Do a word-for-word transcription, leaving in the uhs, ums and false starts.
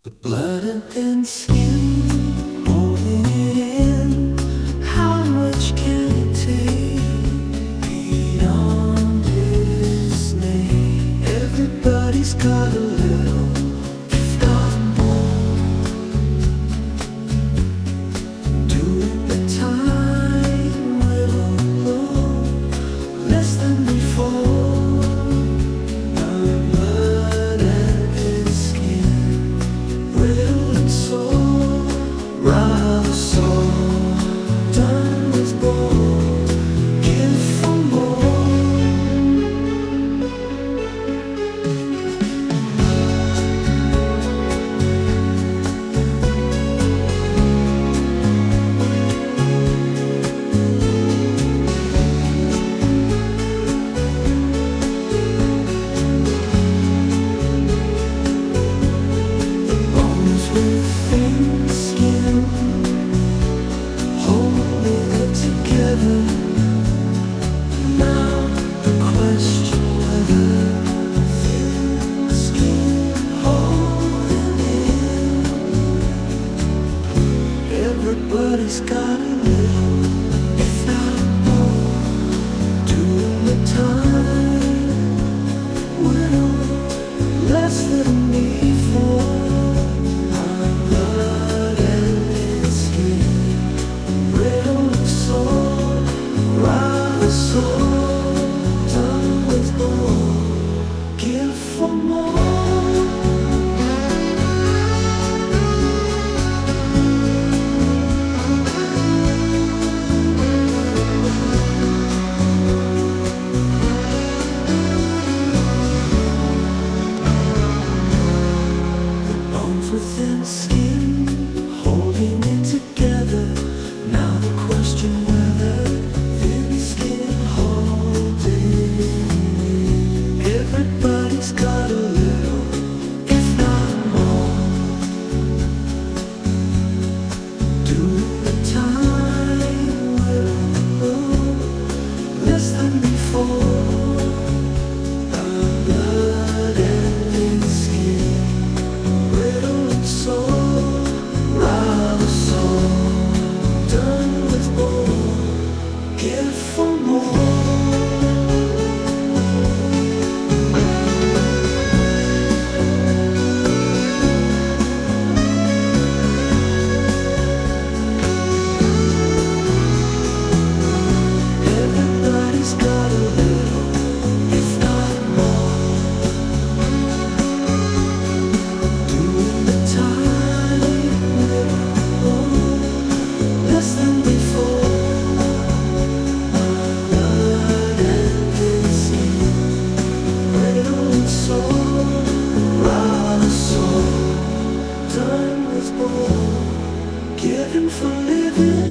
The blood and thin skin, holding it in. How much can it take beyond this name? Everybody's got a little, if not more. Doing the time will blow less than before. Rather so done with more, give for more. The bones with thin skin, now the question whether thin skin holding in. Everybody's got a little, if not more. Doing the time will less than before. My blood and its skin, brittle and sore. Rather so done with more, give for more. The bones within skin, holding it together. Now the question whether everybody's got a little, if not more. Doing the time will blow less than before. Our blood and its skin, brittle and sore. Rather so done with more, give for more. Done with more, given for living.